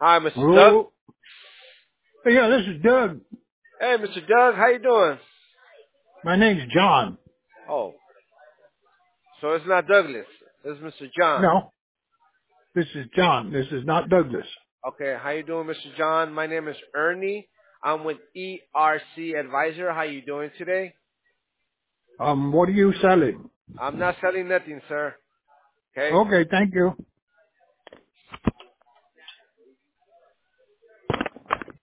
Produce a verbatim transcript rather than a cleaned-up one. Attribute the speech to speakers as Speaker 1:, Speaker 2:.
Speaker 1: Hi, Mister Doug.
Speaker 2: Oh, yeah, this is Doug.
Speaker 1: Hey, Mister Doug, how you doing?
Speaker 2: My name's John.
Speaker 1: Oh, so it's not Douglas. It's Mister John.
Speaker 2: No, this is John. This is not Douglas.
Speaker 1: Okay, how you doing, Mister John? My name is Ernie. I'm with E R C Advisor. How you doing today?
Speaker 2: Um, what are you selling?
Speaker 1: I'm not selling nothing, sir. Okay.
Speaker 2: Okay, thank you.